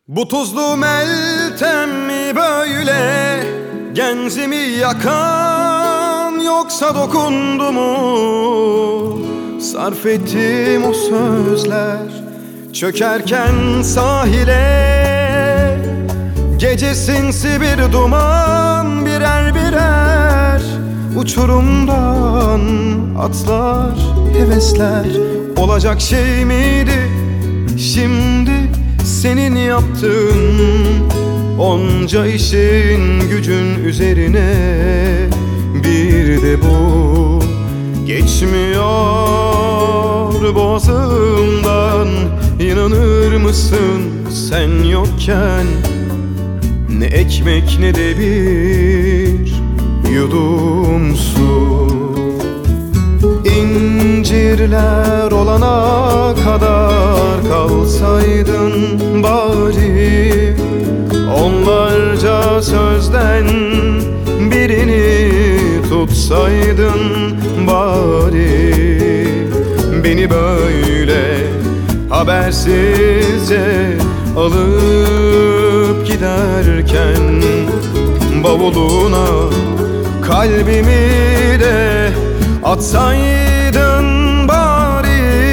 Bu tuzlu Meltem mi böyle genzimi yakan, yoksa dokundu mu sarf ettim o sözler çökerken sahile? Gece sinsi bir duman, birer birer uçurumdan atlar hevesler. Olacak şey miydi şimdi senin yaptığın onca işin gücün üzerine? Bir de bu geçmiyor boğazımdan. İnanır mısın sen yokken ne ekmek ne de bir yudum su. İncirler olana kadar kalsaydın bari, onlarca sözden birini tutsaydın bari. Beni böyle habersizce alıp giderken bavuluna kalbimi de atsaydın bari.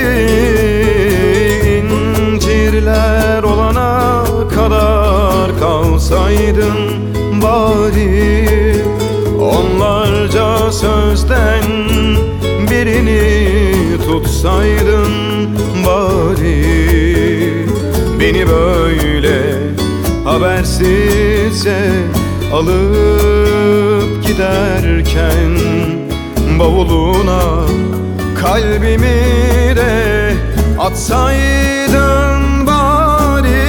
İncirler olana kadar kalsaydın bari, onlarca sözden birini tutsaydın bari. Beni böyle habersizce alıp giderken bavuluna kalbimi de atsaydın bari.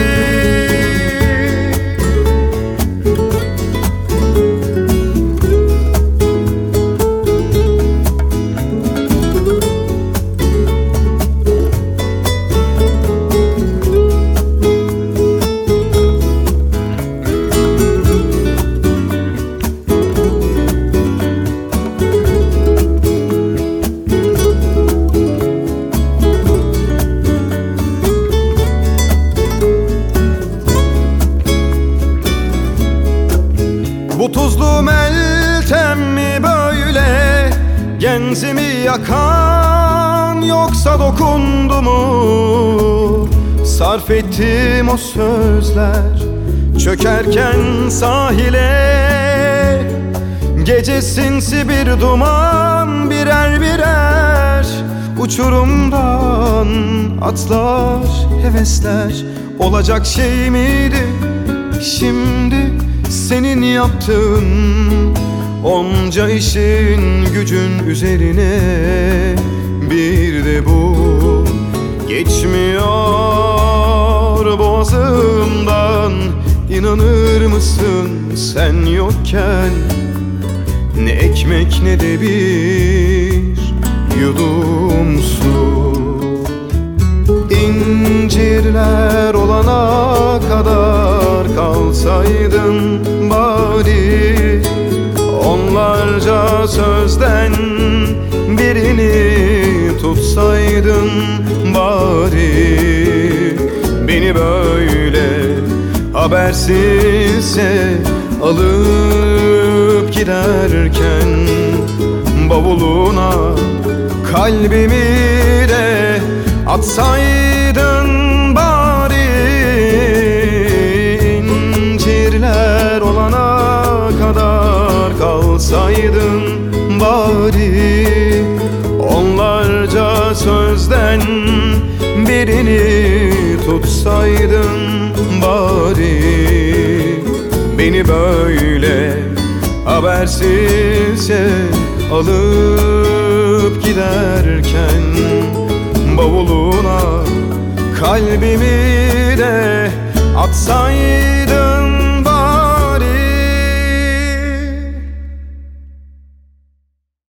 Bu tuzlu Meltem mi böyle genzimi yakan, yoksa dokundu mu sarf ettim o sözler çökerken sahile? Gece sinsi bir duman, birer birer uçurumdan atlar hevesler. Olacak şey miydi şimdi senin yaptığın onca işin gücün üzerine? Bir de bu geçmiyor boğazımdan. İnanır mısın sen yokken ne ekmek ne de bir yudum su. İncirler olana kadar kalsaydın bari, onlarca sözden birini tutsaydın bari. Beni böyle habersizce alıp giderken bavuluna kalbimi de atsaydın bari. İncirler olana kadar kalsaydın bari, onlarca sözden birini tutsaydın bari. Beni böyle habersizce alıp giderken bavuluna kalbimi de atsaydın